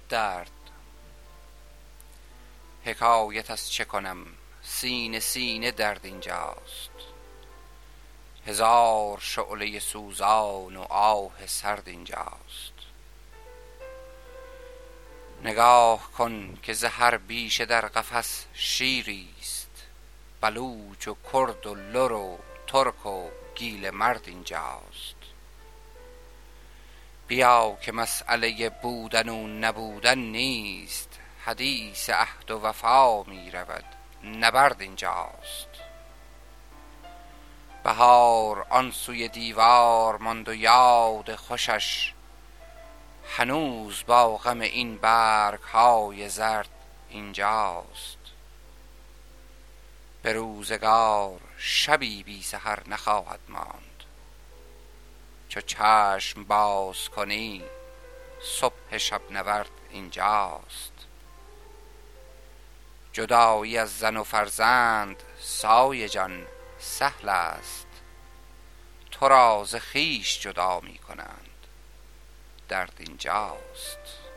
درد. حکایت از چه کنم، سینه سینه درد اینجاست. هزار شعله سوزان و آه سرد اینجاست. نگاه کن که ز هر بیشه در قفس شیریست. بلوچ و کرد و لر و ترک و گیل مرد اینجاست. بیا که مسئله بودن و نبودن نیست. حدیث عهد و وفا می رود، نبرد اینجاست. بهار آن سوی دیوار ماند و یاد خوشش. هنوز با غم این برگ های زرد اینجاست. به روزگار شبی بی سحر نخواهد ماند. چو چشم باز کنی صبح شب نورد اینجاست. جدایی از زن و فرزند سایه جان سهل است. تو را ز خویش جدا می کنند، درد اینجاست.